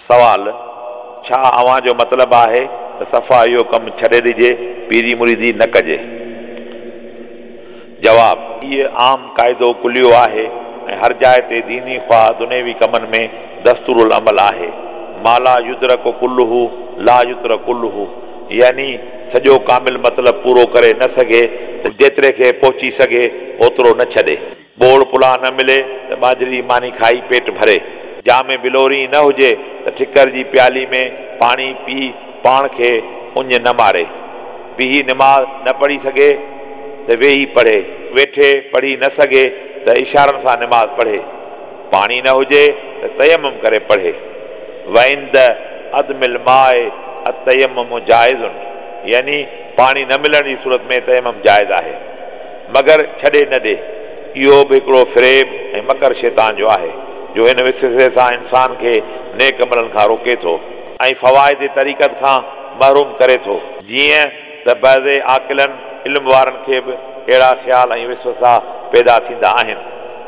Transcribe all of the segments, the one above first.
सवाल, छा अव्हां जो मतिलबु आहे त सफ़ा इहो कमु छॾे ॾिजे, पीरी मुरीदी न कजे? जवाब, इहो आम क़ाइदो कुलियो आहे ऐं हर जाइ ते दीनी ख़्वाह दुनियावी कमनि में दस्तूरुल अमल आहे। माला युद्रक कुल्लुहु ला युद्रक कुल्लुहु, यानी सॼो कामिल मतिलबु पूरो करे न सघे त जेतिरे खे पहुची सघे ओतिरो न छॾे। बोड़ पुला न मिले त बाजरी मानी खाई पेट भरे। जामे बिलोरी न हुजे त ठिकर जी प्याली में पाणी पी पाण खे उञ न मारे। बीही निमाज़ न पढ़ी सघे त वेही पढ़े, वेठे पढ़ी न सघे त इशारनि सां निमाज़ पढ़े। पाणी न हुजे त तयम्मुम करे पढ़े। वइंद अदमिल माए अतयम्मुम जाइज़ुन, यानी पाणी न मिलण जी सूरत में तयम्मुम जाइज़ आहे, मगर छॾे न ॾे। इहो बि हिकिड़ो फ़रेब ऐं मकर शैतान जो आहे, जो हिन विसवसे सां इंसान खे नेक अमलनि खां रोके थो ऐं फ़वाइद तरीक़त खां महरूम करे थो। जीअं त बअज़े आकिलनि इल्म वारनि खे बि अहिड़ा ख़्याल ऐं विसवसा पैदा थींदा आहिनि।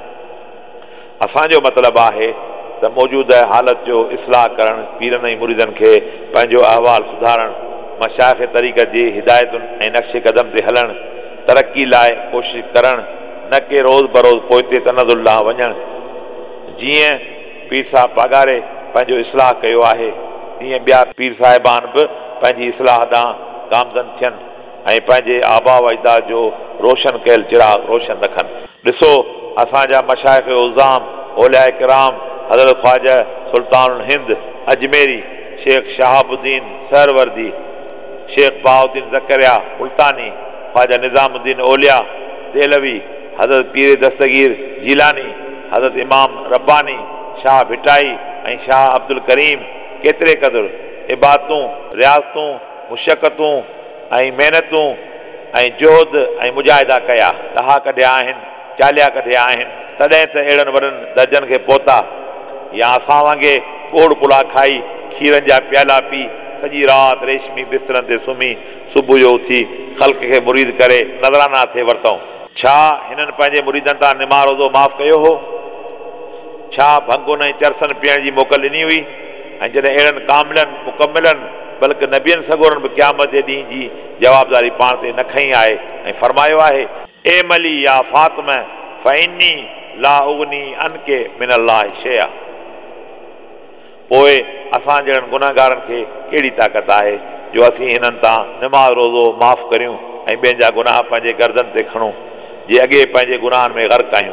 असांजो मतिलबु आहे त मौजूदा हालत जो इस्लाह करणु, पीरनि ऐं मुरीदनि खे पंहिंजो अहवाल सुधारणु, मशाइख़ तरीक़त जी हिदायतुनि ऐं नक्शे क़दम ते हलणु, तरक़ी लाइ कोशिशि करणु, न के रोज़ बरोज़ पोइते तनज़ुल लाइ वञणु। जीअं पीर साहिब पगारे पंहिंजो इस्लाह कयो आहे, तीअं ॿिया पीर साहिबान बि पंहिंजी इस्लाह ॾांहुं गामज़न थियनि ऐं पंहिंजे आबा व अजदाद जो रोशन कयल चिराग रोशन रखनि। ॾिसो, असांजा मशाइख़ उज़ाम औलिया किराम हज़रत ख्वाजा सुल्तानुल हिंद अजमेरी, शेख शहाबुद्दीन सहरवर्दी, शेख बहाउद्दीन ज़करिया मुल्तानी, ख्वाजा निज़ामुद्दीन औलिया देलवी, हज़रत पीर दस्तगीर जीलानी, हज़रत इमाम रब्बानी, शाह भिटाई ऐं शाह अब्दुल करीम केतिरे क़दुरु इबादतूं, रियाज़तूं, मुशक़तूं ऐं महिनतूं ऐं जोहद ऐं मुजाहिदा कया, ॾहा कढिया आहिनि, चालिया कढिया आहिनि, तॾहिं त अहिड़नि वॾनि दर्जनि खे पहुता। या असां वांगुरु बोड़ पुला खाई खीरनि जा प्याला पी सॼी राति रेशमी बिस्तरनि ते सुम्ही सुबुह जो उथी ख़ल्क़ खे मुरीद करे नज़राना थिए वरितऊं। छा हिननि पंहिंजे मुरीदनि तां निमा रोज़ो माफ़ कयो हो? छा भंगुनि ऐं चरसनि पीअण जी मोकल ॾिनी हुई? ऐं जॾहिं अहिड़नि कामिलनि मुकमिलनि बल्कि नबियनि सगोरनि बि क़यामत जे ॾींहं जी जवाबदारी पाण ते न खईं आहे ऐं फरमायो आहे, ए मली या फातिमा फ़इन्नी ला उगनी अनके मिनल्लाहि शैआ। पोइ असां जहिड़नि गुनाहगारनि खे कहिड़ी ताक़त आहे जो असीं हिननि तां निमाज़ रोज़ो माफ़ करियूं ऐं ॿियनि जा गुनाह पंहिंजे गर्दन ते खणूं, जे अॻे पंहिंजे गुनाहनि में ग़र्क़ आहियूं।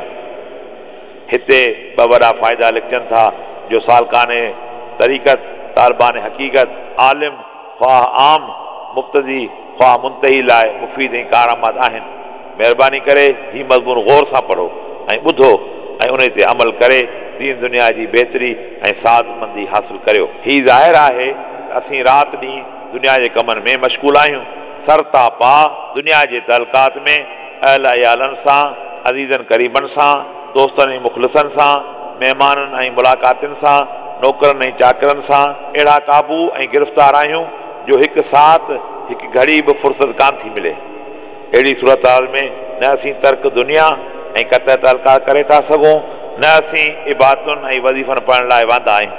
हिते ॿ वॾा फ़ाइदा लिखजनि था जो सालकाने तरीक़त, तालिबान हक़ीक़त, आलिम ख़्वाह आम, मुब्तदी ख़्वाह मुंतही लाइ मुफ़ीद ऐं कारआमद आहिनि। महिरबानी करे हीउ मज़मून गौर सां पढ़ो ऐं ॿुधो ऐं उन ते अमल करे दीन दुनिया जी बहितरी ऐं साज़मंदी हासिल करियो। हीउ ज़ाहिर आहे त असीं राति ॾींहुं दुनिया जे कमनि में मशगूल आहियूं, सरता पा दुनिया जे तलकात में अहल अयालनि सां, अज़ीज़नि क़रीबनि सां, दोस्तनि ऐं मुख़लिसनि सां, महिमाननि ऐं मुलाक़ातुनि सां, नौकरनि ऐं चाकरनि सां अहिड़ा क़ाबू ऐं गिरफ़्तार आहियूं जो हिकु साथ हिकु घड़ी बि फ़ुर्सत कान थी मिले। अहिड़ी सूरत हाल में न असीं तर्क दुनिया ऐं क़तअ तालुकात करे था सघूं, न असीं इबादतुनि ऐं वज़ीफ़नि पढ़ण लाइ वांदा आहियूं।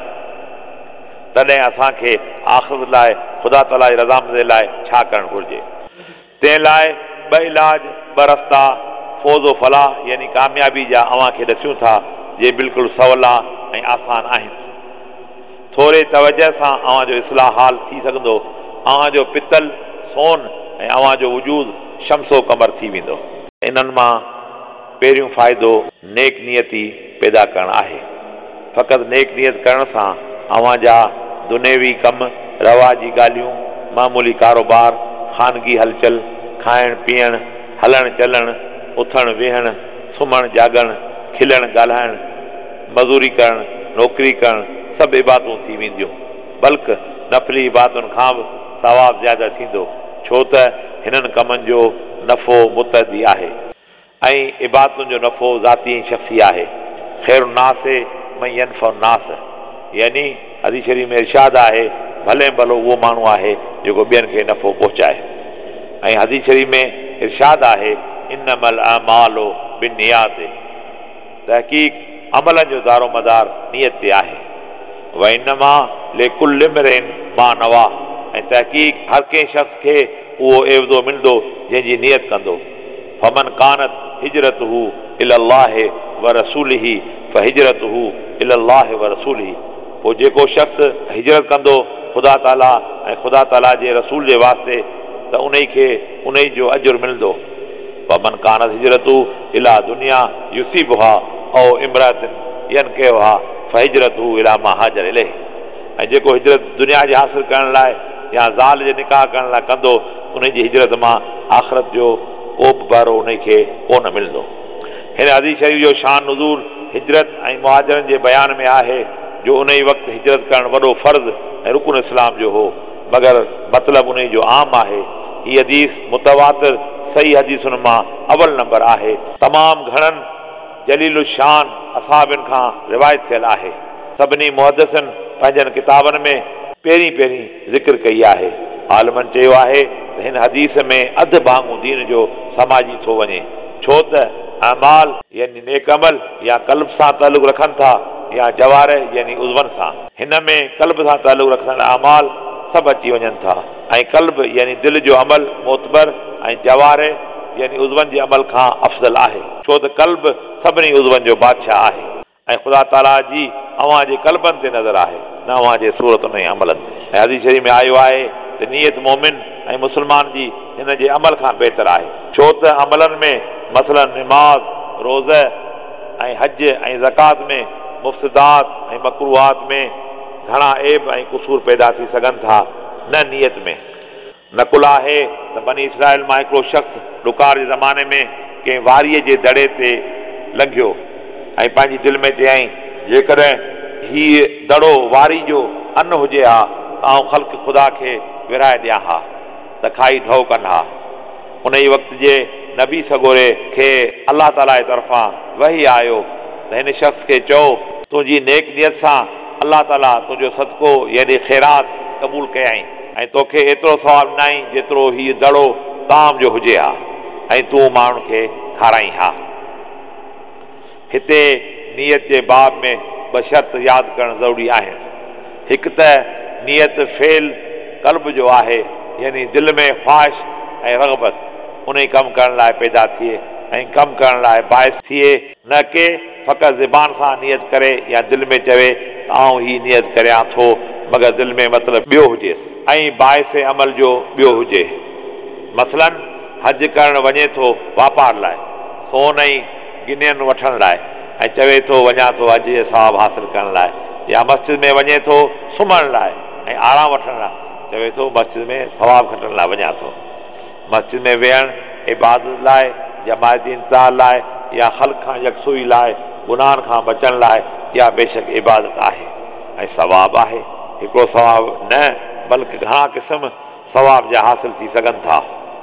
तॾहिं असांखे आख़िरत लाइ ख़ुदा ताला जी रज़ामंदी लाइ छा करणु घुरिजे? तंहिं लाइ ॿ इलाज, ॿ रस्ता फ़ौज़ फलाह यानी कामयाबी जा अव्हां खे ॾसियूं था, जे बिल्कुलु सवला ऐं आसान आहिनि। थोरे तवजह सां अव्हां जो इस्लाह हाल थी सघंदो, अव्हां जो पितल सोन ऐं अव्हां जो वजूद शमसो कमर थी वेंदो। इन्हनि मां पहिरियों फ़ाइदो नेक नियती पैदा करणु आहे। फ़क़ति नेक नियत करण सां अव्हां जा दुनियावी कम, रवाजी ॻाल्हियूं, मामूली कारोबार, ख़ानगी हलचल, खाइण पीअण, हलण चलण, उथण वेहण, सुम्हण जाॻण, खिलण ॻाल्हाइण, मज़ूरी करण, नौकिरी करण, सभु इबादतूं थी वेंदियूं। बल्कि नफ़ली इबादतुनि खां बि सवाबु ज़्यादा थींदो, छो त हिननि कमनि जो नफ़ो मुतअदी आहे ऐं इबादतुनि जो नफ़ो ज़ाती ऐं शख़्सी आहे। ख़ैरु नास मन यनफ़उ नास, यानी हदीस शरीफ़ में इरशाद आहे, भले भलो उहो माण्हू आहे जेको ॿियनि खे नफ़ो पहुचाए। ऐं हदीस शरीफ़ में इरशाद आहे, इन्नमल अमालु बिन्नियात, तहक़ीक़ अमलनि जो दारो मदार नियत ते आहे। वइनमा लिकुल्लि इम्रिइन मा नवा, ऐं तहक़ीक़ हर कंहिं शख़्स खे उहो एवज़ो मिलंदो जंहिंजी नियत कंदो। फमन कानत हिजरतहू इलल्लाहि व रसूलिही फहिजरतहू इलल्लाहि व रसूलिही, पोइ जेको शख़्स हिजरत कंदो ख़ुदा ताला ऐं ख़ुदा ताला जे रसूल जे वास्ते त उन खे उन जो अजुर मिलंदो। फमन कानत हिजरतहू इला दुनिया युसीबुहा औ इमरातिन यनकिहुहा फहिजरतहू इला मा हाजर इलैहि, ऐं जेको हिजरत दुनिया जे हासिल करण लाइ या ज़ाल जे निकाह करण लाइ कंदो उन जी हिजरत मां आख़िरत जो को बि बहिरो उन खे कोन मिलंदो। हिन हदीस शरीफ़ जो शान नुज़ूल हिजरत ऐं मुहाजिरनि जे बयान में आहे जो उन ई वक़्तु हिजरत करणु वॾो फ़र्ज़ ऐं रुकुन इस्लाम जो हो, मगर मतिलबु उन जो आम आहे। हीअ हदीस मुतवातिर सही हदीसुनि मां अवल नंबर आहे। तमामु घणनि जलील शान असहाबनि खां रिवायत थियल आहे। सभिनी मुहदसिन पंहिंजनि किताबनि में पहिरीं ज़िक्र कई आहे। आलमनि चयो आहे त हिन हदीस में अधु भाङो दीन जो समाजी थो वञे, छो त अमाल यानी नेक अमल या कल्ब सां तालुक़ रखनि था या जवारह यानी उज़वन सां। हिन में कल्ब सां तालुक़ रखंदड़ अमाल सभु अची वञनि था, ऐं कल्ब यानी दिलि जो अमल मोतबर ऐं जवारह यानी उज़वन जे अमल खां अफ़ज़ल आहे, छो त कल्ब सभिनी उज़वन जो बादशाह आहे ऐं ख़ुदा ताला जी अव्हां जे कल्बनि ते नज़र आहे, न अव्हां जे सूरतुनि ऐं अमलनि ते। ऐं हदीस शरीफ़ में आयो आहे त नियत मोमिन ऐं मुस्लमान जी हिन जे अमल खां बहितर आहे, छो त अमलनि में मसलन निमाज़, रोज़ ऐं हज ऐं ज़कात में मुफ़्सदात ऐं मकरूहात में घणा ऐब ऐं कुसूर पैदा थी सघनि था, न नियत में। नकुल आहे त बनी इसराइल मां हिकिड़ो शख़्स ॾुकार जे ज़माने में कंहिं वारीअ जे दड़े ते लंघियो ऐं पंहिंजी दिलि में चयईं जेकॾहिं हीअ दड़ो वारी जो अन हुजे हा त आउं ख़ल्क़ ख़ुदा खे विराए ॾियां हा त खाई ढो कनि हा। उन ई वक़्त जे नबी सगोरे खे अलाह ताला जे तरफ़ां वही आयो त हिन शख़्स खे चओ तुंहिंजी नेक नियत सां अलाह ताला तुंहिंजो सदको यानी ख़ैरात क़बूल कयई ऐं तोखे एतिरो सवाबु ॾिनई जेतिरो हीअ दड़ो ताम जो हुजे हा ऐं तूं माण्हुनि खे खाराई हा। हिते नियत जे बाब में ॿ शर्त यादि करणु ज़रूरी आहिनि। हिकु त नियत फेल कल्ब जो आहे, यानी दिलि में ख़्वाहिश ऐं रग़बत उन ई कमु करण लाइ पैदा थिए ऐं कमु करण लाइ बाहिस थिए, न के फ़क़ति ज़बान सां नियत करे या दिलि में चवे त आउं हीअ नियत करियां थो, मगर दिलि में मतिलबु ॿियो हुजे ऐं बाहिस अमल जो ॿियो हुजे। मसलन हज करणु वञे थो वापार लाइ, सोन ऐं गिनियन वठण लाइ ऐं चवे थो वञा थो हज जे सवाबु हासिल करण लाइ, या मस्जिद में वञे थो सुम्हण लाइ ऐं आराम वठण लाइ, चवे थो मस्जिद में सवाबु खटण लाइ वञा थो। मस्जिद में वेहण इबादत लाइ, जमायती इंतज़ार लाइ या ख़ल्क़ खां यकसुई लाइ, गुनाहनि खां बचण लाइ इहा बेशक इबादत आहे ऐं सवाबु आहे। हिकिड़ो सवाबु न बल्कि घणा क़िस्म सवाब जा हासिल थी सघनि था,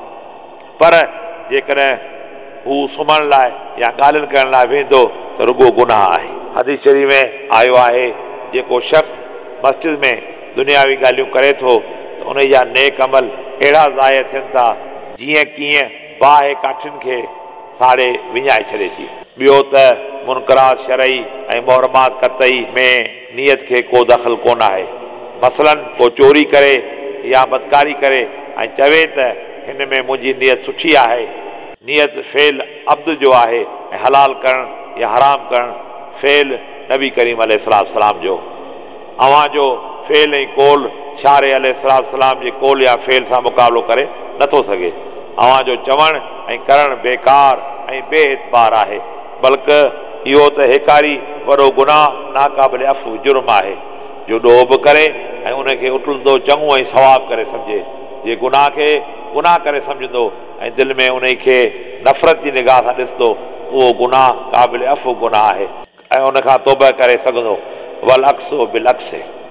पर जेकॾहिं हू सुम्हण लाइ या ॻाल्हियुनि करण लाइ वेंदो त रुॻो गुनाह आहे। हदीस शरीफ़ में आयो आहे जेको शख़्स मस्जिद में दुनियावी ॻाल्हियूं करे थो त उन जा नेक अमल अहिड़ा ज़ाया थियनि था जीअं कीअं बाहि काठियुनि खे साड़े विञाए छॾे थी। ॿियो त मुनकरात शरई ऐं मुहरमात कतई में नियत खे को दख़ल कोन आहे। मसलन को चोरी करे या बदकारी करे ऐं चवे त हिन में मुंहिंजी नियत सुठी आहे, नियत फेल अब्द जो आहे ऐं हलाल करणु या हराम करणु फेल नबी करीम अलैहिस्सलाम जो। अव्हां जो फेल ऐं कोल शारे अलैहिस्सलाम जे कोल या फेल सां मुक़ाबिलो करे नथो सघे। अव्हां जो चवणु ऐं करणु बेकार ऐं बेएतबार आहे, बल्कि इहो त हिकारी वॾो गुनाह नाक़ाबिल अफ़ु जुर्म आहे जो ॾोह बि करे ऐं उनखे उटलंदो चङो ऐं सवाबु करे सम्झे। जे गुनाह खे गुनाह करे सम्झंदो ऐं दिलि में उन खे नफ़रत जी निगाह सां ॾिसंदो, उहो गुनाह क़ाबिल अफ़ु गुनाह आहे ऐं उनखां तौबा करे सघंदो। वल अक्सो बिल अक्से।